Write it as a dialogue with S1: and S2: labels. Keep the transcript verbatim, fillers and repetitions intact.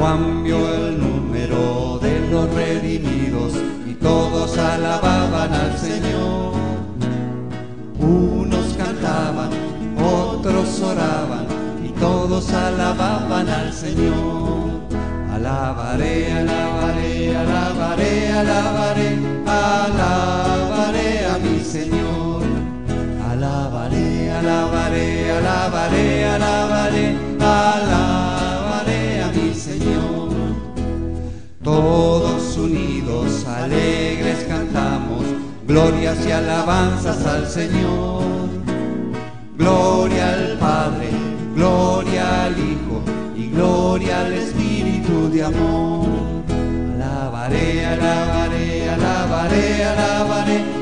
S1: Juan vio el número de los redimidos y todos alababan al Señor. Unos cantaban, otros oraban y todos alababan al Señor. Alabaré, alabaré, alabaré, alabaré, alabaré a mi Señor. Alabaré, alabaré, alabaré, alabaré, alabaré a mi Señor. Todos unidos, alegres cantamos, glorias y alabanzas al Señor. Gloria al Padre, gloria al Hijo y gloria al Espíritu de amor. Alabaré, alabaré, alabaré, alabaré,